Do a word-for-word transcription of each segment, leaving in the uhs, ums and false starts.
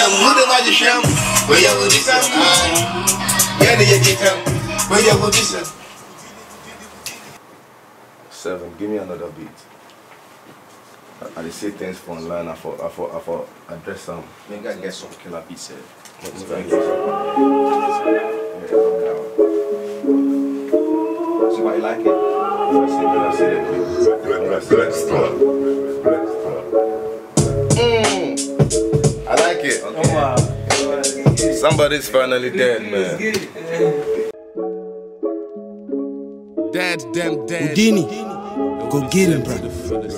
who the magician? Where you will be some? Yeah, you get him. Where you will be some? Seven, give me another beat. I, I say things for online. I for I for I for address some. Maybe I get some killer beats. Let's try it. Somebody like it? I see, I see it. I see it. Mm, I like it. Okay. Oh, wow. Somebody's finally dead, man. Dead, damn dead. Houdini, go get him, bro.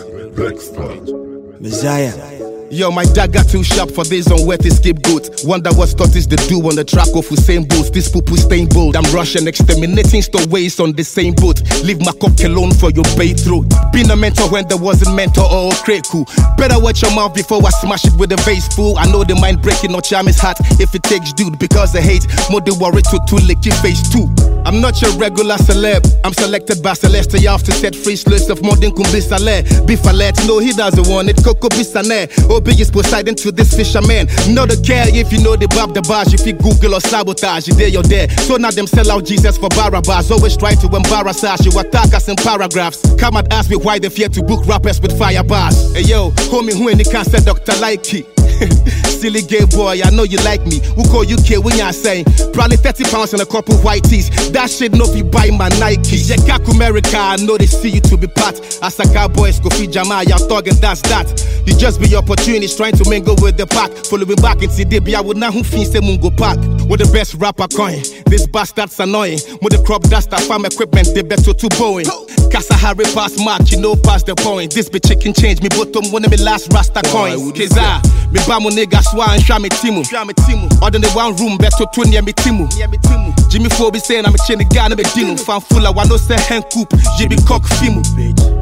Messiah. Yo, my dad got too sharp for this unworthy scapegoat. Wonder what studies they do on the track of Hussein Bolt. This poo-poo stain bold. I'm Russian exterminating stowaways on the same boat. Leave my cock alone for your bait throat. Been a mentor when there wasn't mentor or crate cool. Better watch your mouth before I smash it with a vase fool. I know the mind breaking or charm is hot if it takes dude because the hate. More the worry to two lick your face too. I'm not your regular celeb. I'm selected by Celestial to set free sluts of modern kumbisale. Bifalet, no he doesn't want it. Coco bisane. Obi is Poseidon to this fisherman. Not a care if you know the Bob the Barge. If you Google or sabotage, you there, you're there. So now them sell out Jesus for Barabbas. Always try to embarrass us. You attack us in paragraphs. Come and ask me why they fear to book rappers with fire bars. Hey yo, homie, who any can say Doctor Likey. Silly gay boy, I know you like me. Who call you K when you're saying probably thirty pounds and a couple white tees. That shit no be buy my Nike. Yeah, Kaku America, I know they see you to be part. As a cowboy, Skofi Jama, y'all talking that's that. You just be opportunist trying to mingle with the pack. Following back into D B, I would not who fin say Mungo Park. With the best rapper coin. This bastard's annoying. With the crop dust, I farm equipment, they better to Boeing. Casa Harry pass mark, you know past the point. This be chicken change, me bottom one of me last rasta coins. Keza, me bamu nigga swan, shwa me timu. Other than the one room, better to near me timu. Jimmy Fobi saying I'm a chinny guy, I'm a dino. Fan full of one no say hen coop, Jimmy cock fimu.